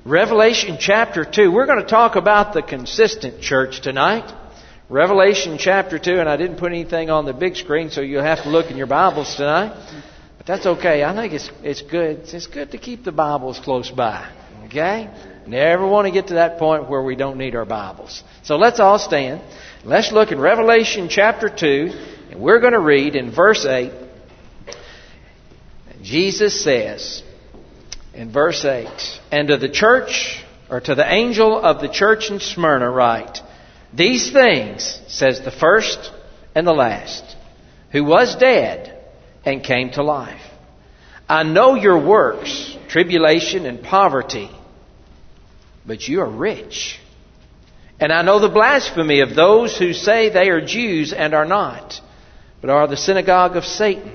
Revelation chapter 2. We're going to talk about the consistent church tonight. Revelation chapter 2, and I didn't put anything on the big screen, so you'll have to look in your Bibles tonight. But that's okay. I think it's good. It's good to keep the Bibles close by. Okay? Never want to get to that point where we don't need our Bibles. So let's all stand. Let's look in Revelation chapter 2, and we're going to read in verse 8. Jesus says in verse 8, "And to the church, or to the angel of the church in Smyrna write, These things, says the first and the last, who was dead and came to life. I know your works, tribulation and poverty, but you are rich. And I know the blasphemy of those who say they are Jews and are not, but are the synagogue of Satan.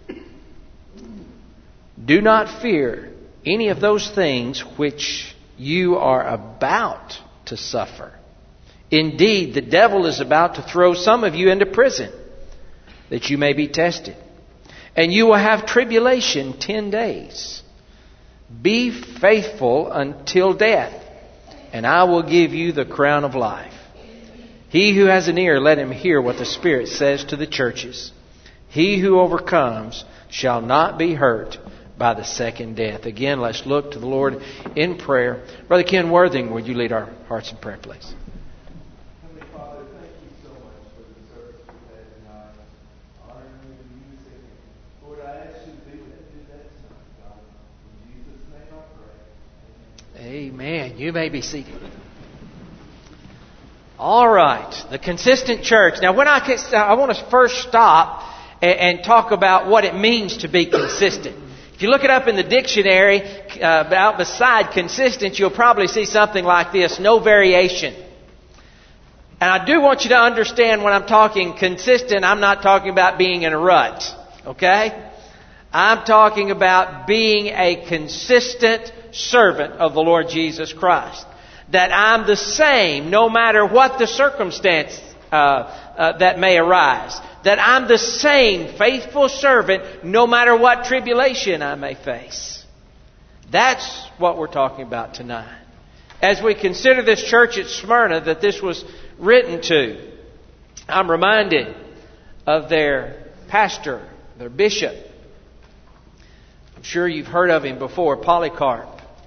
Do not fear any of those things which you are about to suffer. Indeed, the devil is about to throw some of you into prison, that you may be tested. And you will have tribulation 10 days. Be faithful until death, and I will give you the crown of life. He who has an ear, let him hear what the Spirit says to the churches. He who overcomes shall not be hurt by the second death." Again, let's look to the Lord in prayer. Brother Ken Worthing, would you lead our hearts in prayer, please? Amen. You may be seated. All right. The consistent church. Now, I want to first stop and talk about what it means to be consistent. If you look it up in the dictionary, out beside consistent, you'll probably see something like this: no variation. And I do want you to understand when I'm talking consistent, I'm not talking about being in a rut. Okay? I'm talking about being a consistent servant of the Lord Jesus Christ. That I'm the same no matter what the circumstance that may arise. That I'm the same faithful servant no matter what tribulation I may face. That's what we're talking about tonight. As we consider this church at Smyrna that this was written to, I'm reminded of their pastor, their bishop. I'm sure you've heard of him before, Polycarp.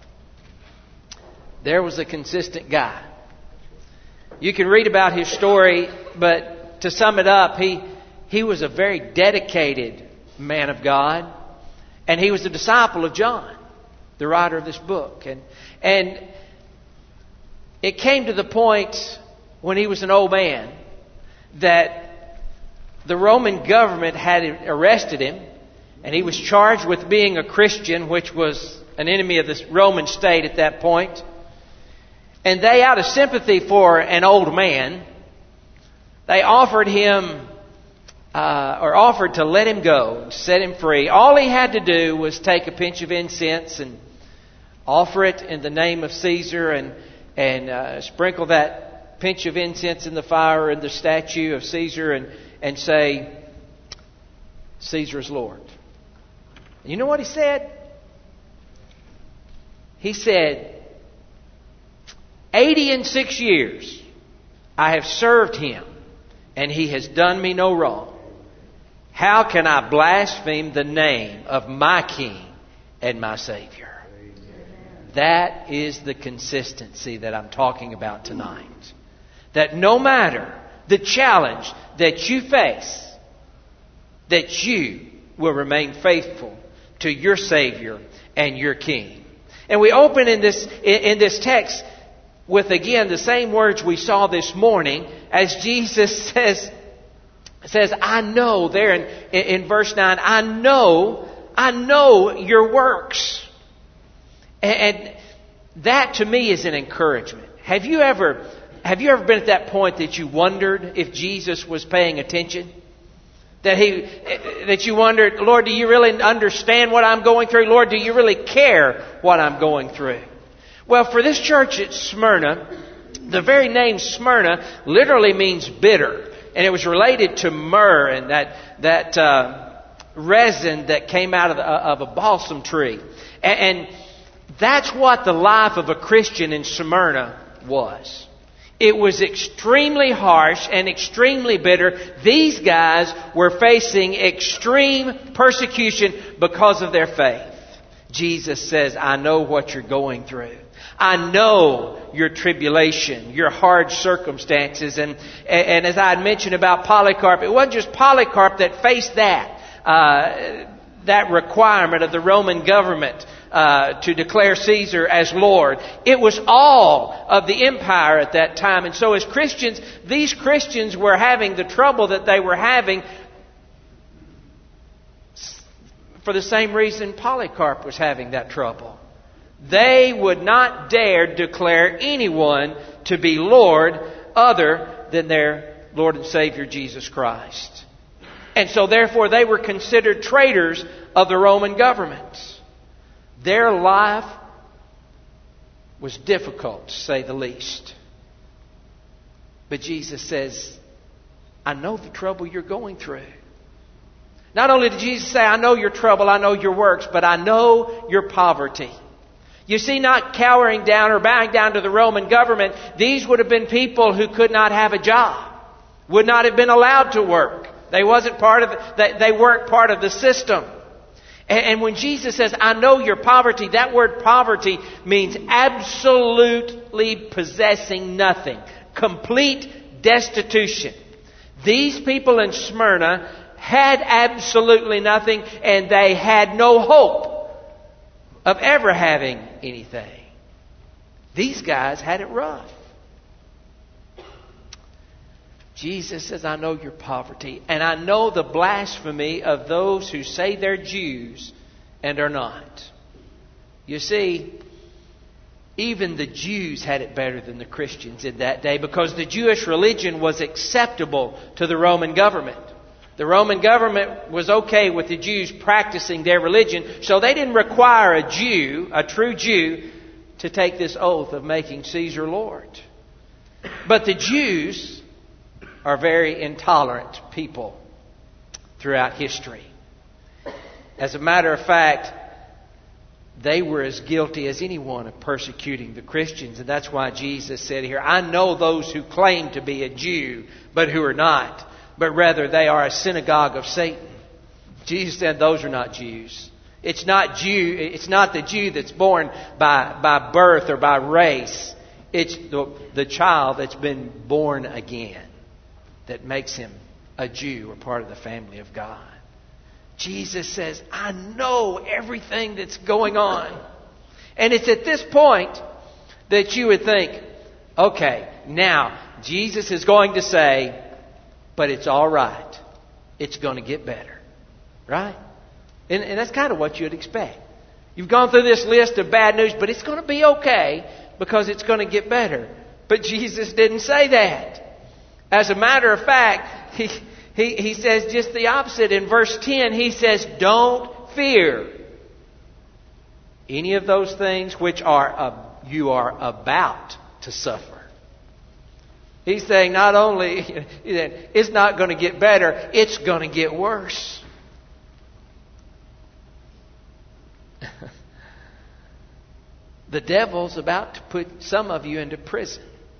There was a consistent guy. You can read about his story, but to sum it up, he was a very dedicated man of God. And he was a disciple of John, the writer of this book. And it came to the point when he was an old man that the Roman government had arrested him. And he was charged with being a Christian, which was an enemy of the Roman state at that point. And they, out of sympathy for an old man, they offered him, offered to let him go and set him free. All he had to do was take a pinch of incense and offer it in the name of Caesar and sprinkle that pinch of incense in the fire in the statue of Caesar and say, "Caesar is Lord." And you know what he said? He said, 86 years I have served him, and he has done me no wrong. How can I blaspheme the name of my King and my Savior? That is the consistency that I'm talking about tonight. That no matter the challenge that you face, that you will remain faithful to your Savior and your King. And we open in this text with, again, the same words we saw this morning as Jesus says, I know, there in verse 9, I know your works. And that to me is an encouragement. Have you ever been at that point that you wondered if Jesus was paying attention? That you wondered, Lord, do you really understand what I'm going through? Lord, do you really care what I'm going through? Well, for this church at Smyrna, the very name Smyrna literally means bitter. And it was related to myrrh and that resin that came out of a balsam tree. And That's what the life of a Christian in Smyrna was. It was extremely harsh and extremely bitter. These guys were facing extreme persecution because of their faith. Jesus says, I know what you're going through. I know your tribulation, your hard circumstances. And as I had mentioned about Polycarp, it wasn't just Polycarp that faced that requirement of the Roman government to declare Caesar as Lord. It was all of the empire at that time. And so as Christians, these Christians were having the trouble that they were having for the same reason Polycarp was having that trouble. They would not dare declare anyone to be Lord other than their Lord and Savior Jesus Christ. And so therefore they were considered traitors of the Roman government. Their life was difficult, to say the least. But Jesus says, I know the trouble you're going through. Not only did Jesus say, I know your trouble, I know your works, but I know your poverty. You see, not cowering down or bowing down to the Roman government, these would have been people who could not have a job, would not have been allowed to work. They weren't part of the system. And when Jesus says, I know your poverty, that word poverty means absolutely possessing nothing. Complete destitution. These people in Smyrna had absolutely nothing, and they had no hope of ever having anything. These guys had it rough. Jesus says, I know your poverty, and I know the blasphemy of those who say they're Jews and are not. You see, even the Jews had it better than the Christians in that day because the Jewish religion was acceptable to the Roman government. The Roman government was okay with the Jews practicing their religion, so they didn't require a Jew, a true Jew, to take this oath of making Caesar Lord. But the Jews are very intolerant people throughout history. As a matter of fact, they were as guilty as anyone of persecuting the Christians. And that's why Jesus said here, I know those who claim to be a Jew, but who are not, but rather they are a synagogue of Satan. Jesus said those are not Jews. It's not the Jew that's born by birth or by race. It's the child that's been born again that makes him a Jew or part of the family of God. Jesus says, I know everything that's going on. And it's at this point that you would think, okay, now Jesus is going to say, but it's all right. It's going to get better. Right? And that's kind of what you'd expect. You've gone through this list of bad news, but it's going to be okay because it's going to get better. But Jesus didn't say that. As a matter of fact, he says just the opposite. In verse 10, he says, don't fear any of those things which you are about to suffer. He's saying not only it's not going to get better, it's going to get worse. The devil's about to put some of you into prison.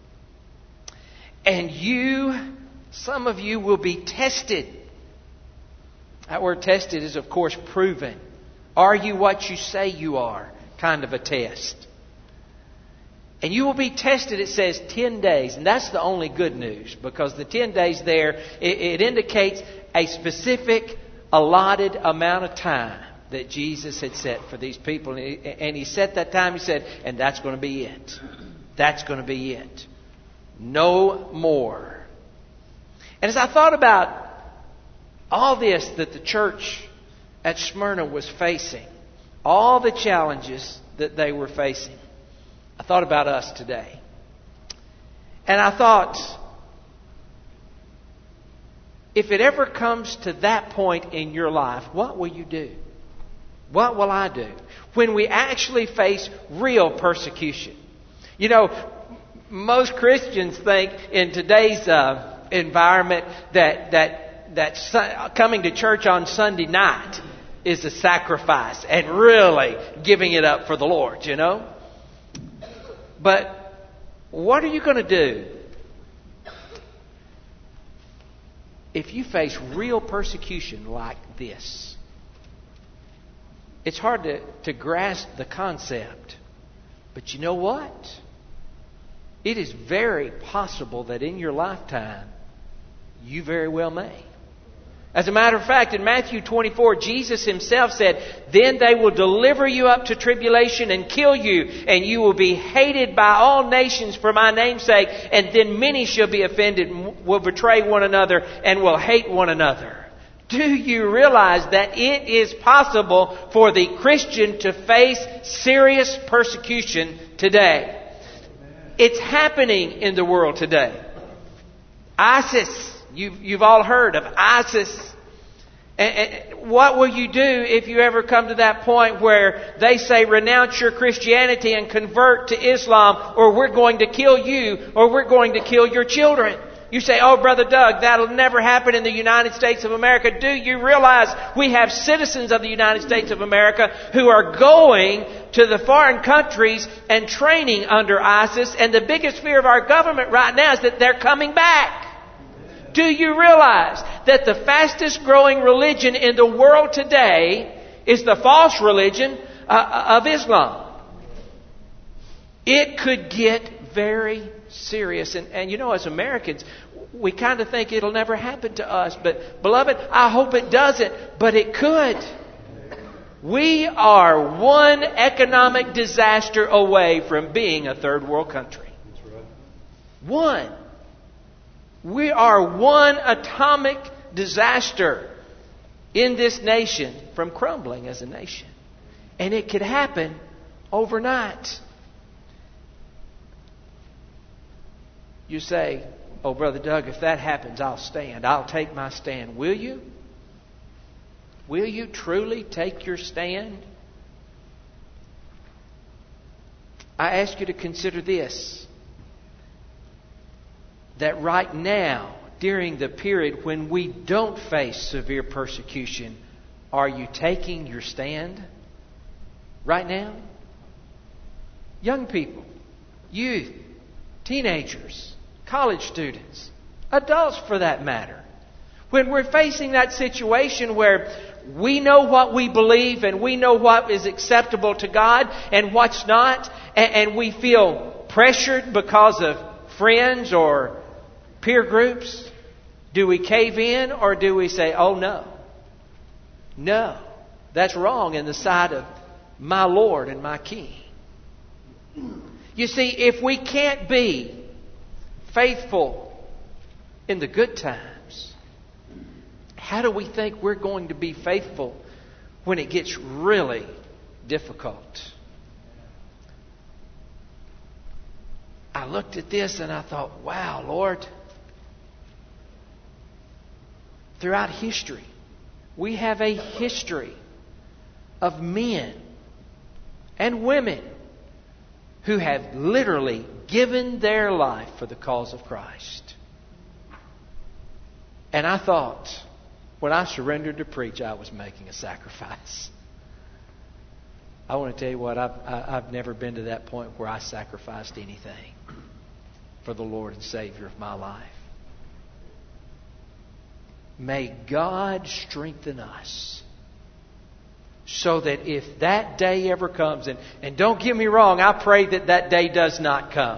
And some of you will be tested. That word tested is, of course, proven. Are you what you say you are? Kind of a test. And you will be tested, it says, 10 days. And that's the only good news. Because the 10 days there, it indicates a specific allotted amount of time that Jesus had set for these people. And he set that time, he said, and that's going to be it. That's going to be it. No more. And as I thought about all this that the church at Smyrna was facing, all the challenges that they were facing, I thought about us today. And I thought, if it ever comes to that point in your life, what will you do? What will I do? When we actually face real persecution. You know, most Christians think in today's environment that coming to church on Sunday night is a sacrifice and really giving it up for the Lord, you know. But what are you going to do if you face real persecution like this? It's hard to grasp the concept. But you know what? It is very possible that in your lifetime, you very well may. As a matter of fact, in Matthew 24, Jesus Himself said, "Then they will deliver you up to tribulation and kill you, and you will be hated by all nations for my name's sake, and then many shall be offended, and will betray one another, and will hate one another." Do you realize that it is possible for the Christian to face serious persecution today? It's happening in the world today. ISIS. You've all heard of ISIS. And what will you do if you ever come to that point where they say, renounce your Christianity and convert to Islam, or we're going to kill you, or we're going to kill your children? You say, "Oh, Brother Doug, that'll never happen in the United States of America." Do you realize we have citizens of the United States of America who are going to the foreign countries and training under ISIS? And the biggest fear of our government right now is that they're coming back. Do you realize that the fastest growing religion in the world today is the false religion of Islam? It could get very serious. And you know, as Americans, we kind of think it'll never happen to us. But, beloved, I hope it doesn't. But it could. We are one economic disaster away from being a third world country. One. We are one atomic disaster in this nation from crumbling as a nation. And it could happen overnight. You say, "Oh, Brother Doug, if that happens, I'll stand. I'll take my stand." Will you? Will you truly take your stand? I ask you to consider this. That right now, during the period when we don't face severe persecution, are you taking your stand? Right now? Young people, youth, teenagers, college students, adults for that matter. When we're facing that situation where we know what we believe and we know what is acceptable to God and what's not, and we feel pressured because of friends or peer groups, do we cave in or do we say, "Oh no, no, that's wrong in the sight of my Lord and my King"? You see, if we can't be faithful in the good times, how do we think we're going to be faithful when it gets really difficult? I looked at this and I thought, wow, Lord, throughout history, we have a history of men and women who have literally given their life for the cause of Christ. And I thought, when I surrendered to preach, I was making a sacrifice. I want to tell you what, I've never been to that point where I sacrificed anything for the Lord and Savior of my life. May God strengthen us so that if that day ever comes, and don't get me wrong, I pray that that day does not come.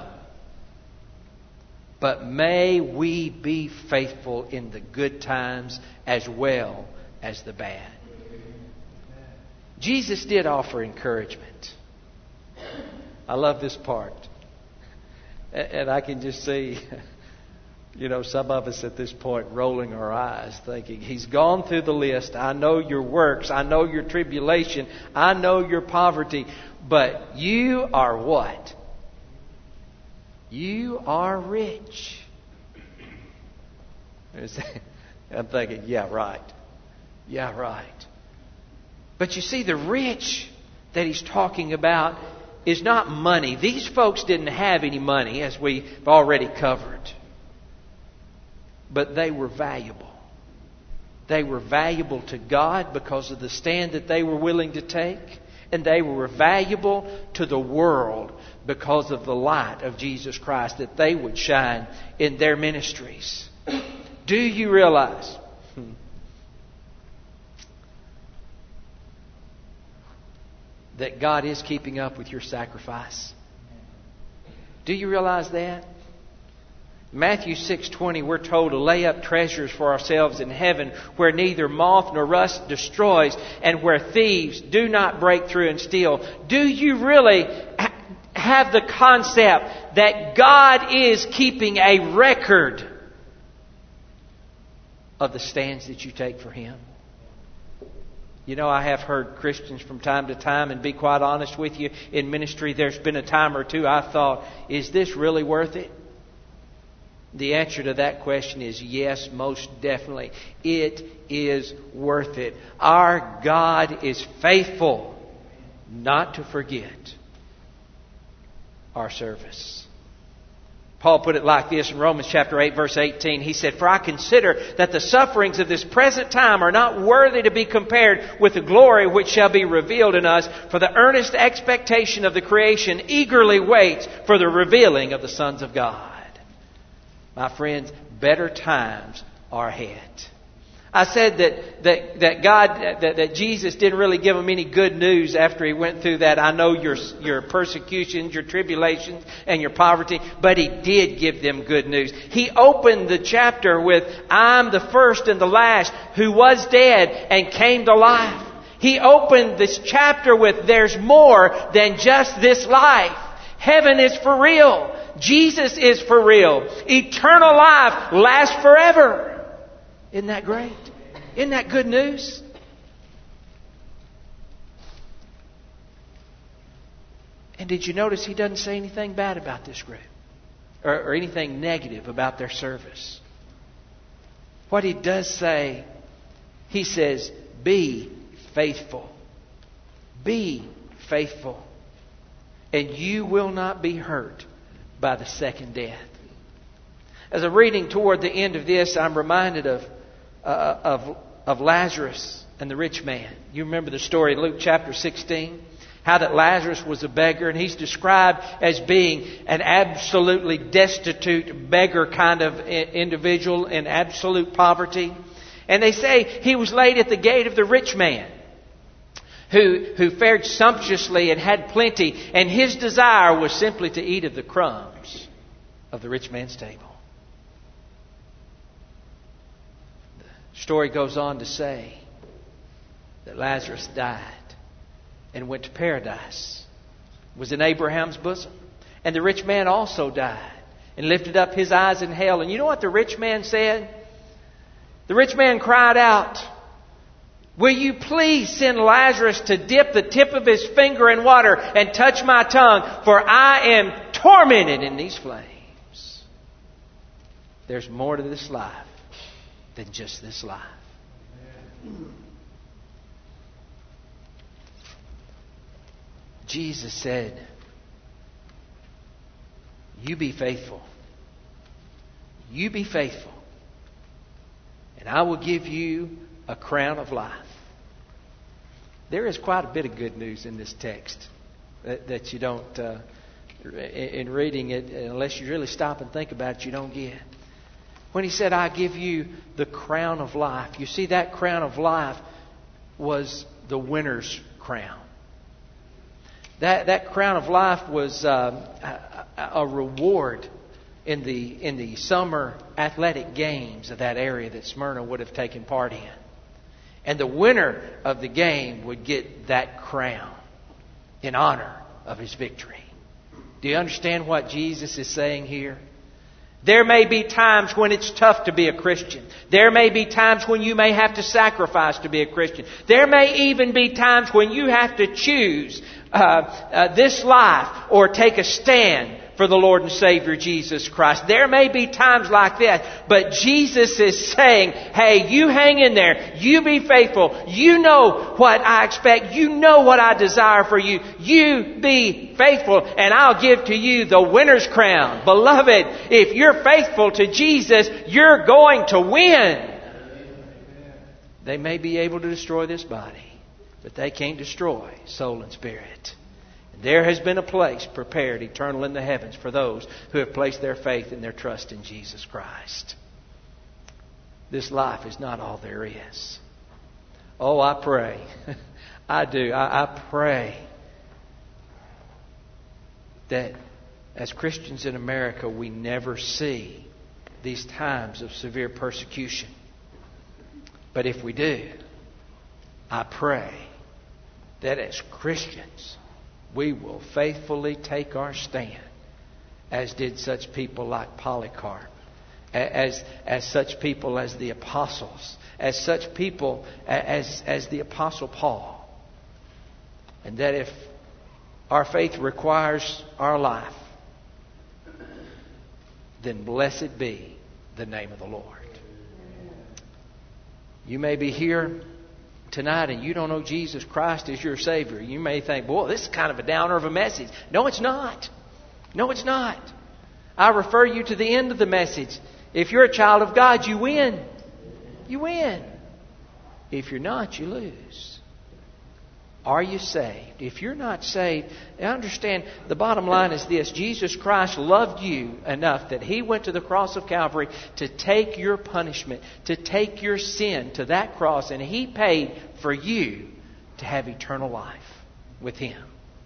But may we be faithful in the good times as well as the bad. Jesus did offer encouragement. I love this part. And I can just see, some of us at this point rolling our eyes thinking, He's gone through the list. I know your works. I know your tribulation. I know your poverty. But you are what? You are rich. I'm thinking, yeah, right. Yeah, right. But you see, the rich that He's talking about is not money. These folks didn't have any money, as we've already covered. But they were valuable. They were valuable to God because of the stand that they were willing to take. And they were valuable to the world because of the light of Jesus Christ that they would shine in their ministries. Do you realize that God is keeping up with your sacrifice? Do you realize that? Matthew 6:20, we're told to lay up treasures for ourselves in heaven where neither moth nor rust destroys and where thieves do not break through and steal. Do you really have the concept that God is keeping a record of the stands that you take for Him? You know, I have heard Christians from time to time, and be quite honest with you, in ministry there's been a time or two I thought, is this really worth it? The answer to that question is yes, most definitely. It is worth it. Our God is faithful not to forget our service. Paul put it like this in Romans chapter 8, verse 18. He said, "For I consider that the sufferings of this present time are not worthy to be compared with the glory which shall be revealed in us. For the earnest expectation of the creation eagerly waits for the revealing of the sons of God." My friends, better times are ahead. I said that Jesus didn't really give them any good news after He went through that. I know your persecutions, your tribulations, and your poverty, but He did give them good news. He opened the chapter with, "I'm the first and the last, who was dead and came to life." He opened this chapter with, "There's more than just this life. Heaven is for real. Jesus is for real. Eternal life lasts forever." Isn't that great? Isn't that good news? And did you notice He doesn't say anything bad about this group? Or anything negative about their service? What He does say, He says, be faithful. Be faithful. And you will not be hurt by the second death. As I'm reading toward the end of this, I'm reminded of Lazarus and the rich man. You remember the story in Luke chapter 16? How that Lazarus was a beggar, and he's described as being an absolutely destitute beggar kind of individual in absolute poverty. And they say he was laid at the gate of the rich man, who fared sumptuously and had plenty, and his desire was simply to eat of the crumbs of the rich man's table. The story goes on to say that Lazarus died and went to paradise, was in Abraham's bosom. And the rich man also died and lifted up his eyes in hell. And you know what the rich man said? The rich man cried out, "Will you please send Lazarus to dip the tip of his finger in water and touch my tongue, for I am tormented in these flames." There's more to this life than just this life. Jesus said, "You be faithful. You be faithful. And I will give you a crown of life." There is quite a bit of good news in this text that you don't, in reading it, unless you really stop and think about it, you don't get. When He said, "I give you the crown of life," you see, that crown of life was the winner's crown. That crown of life was a reward in the summer athletic games of that area that Smyrna would have taken part in. And the winner of the game would get that crown in honor of his victory. Do you understand what Jesus is saying here? There may be times when it's tough to be a Christian. There may be times when you may have to sacrifice to be a Christian. There may even be times when you have to choose this life or take a stand for the Lord and Savior Jesus Christ. There may be times like that, but Jesus is saying, "Hey, you hang in there. You be faithful. You know what I expect. You know what I desire for you. You be faithful, and I'll give to you the winner's crown." Beloved, if you're faithful to Jesus, you're going to win. They may be able to destroy this body, but they can't destroy soul and spirit. And there has been a place prepared eternal in the heavens for those who have placed their faith and their trust in Jesus Christ. This life is not all there is. Oh, I pray. I do. I pray that as Christians in America, we never see these times of severe persecution. But if we do, I pray that as Christians, we will faithfully take our stand, as did such people like Polycarp, as such people as the apostles, as such people as the Apostle Paul. And that if our faith requires our life, then blessed be the name of the Lord. You may be here tonight and you don't know Jesus Christ as your Savior. You may think, boy, this is kind of a downer of a message. No, it's not. No, it's not. I refer you to the end of the message. If you're a child of God, you win. You win. If you're not, you lose. Are you saved? If you're not saved, understand the bottom line is this. Jesus Christ loved you enough that He went to the cross of Calvary to take your punishment, to take your sin to that cross. And He paid for you to have eternal life with Him.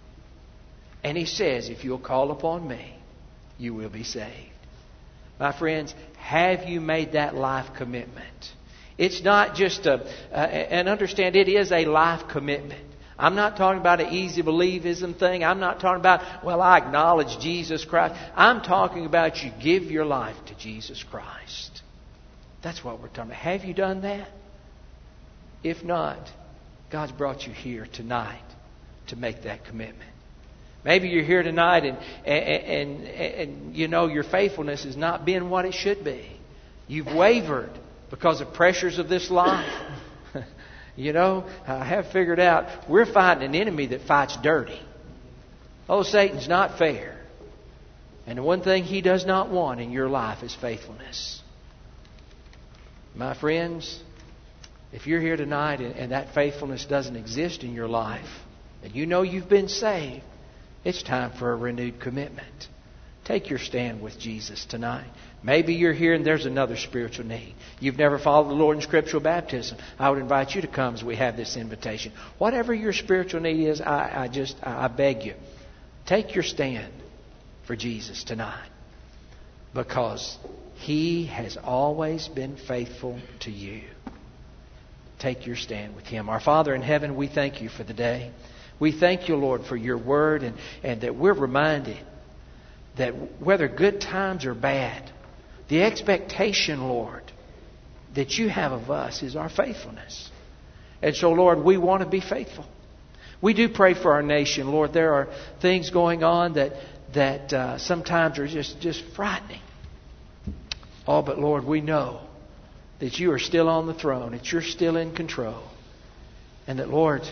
And He says, if you'll call upon me, you will be saved. My friends, have you made that life commitment? It's not just and understand it is a life commitment. I'm not talking about an easy believism thing. I'm not talking about, well, I acknowledge Jesus Christ. I'm talking about you give your life to Jesus Christ. That's what we're talking about. Have you done that? If not, God's brought you here tonight to make that commitment. Maybe you're here tonight and you know your faithfulness has not been what it should be. You've wavered because of pressures of this life. You know, I have figured out we're fighting an enemy that fights dirty. Oh, Satan's not fair. And the one thing he does not want in your life is faithfulness. My friends, if you're here tonight and that faithfulness doesn't exist in your life, and you know you've been saved, it's time for a renewed commitment. Take your stand with Jesus tonight. Maybe you're here and there's another spiritual need. You've never followed the Lord in scriptural baptism. I would invite you to come as we have this invitation. Whatever your spiritual need is, I beg you, take your stand for Jesus tonight. Because He has always been faithful to you. Take your stand with Him. Our Father in heaven, we thank you for the day. We thank you, Lord, for your word and that we're reminded that whether good times or bad, the expectation, Lord, that you have of us is our faithfulness. And so, Lord, we want to be faithful. We do pray for our nation, Lord. There are things going on that sometimes are just frightening. Oh, but Lord, we know that you are still on the throne, that you're still in control. And that, Lord,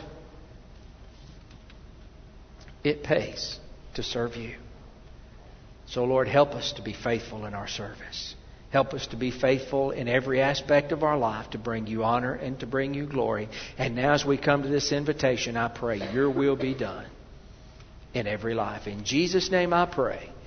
it pays to serve you. So, Lord, help us to be faithful in our service. Help us to be faithful in every aspect of our life to bring you honor and to bring you glory. And now as we come to this invitation, I pray your will be done in every life. In Jesus' name I pray.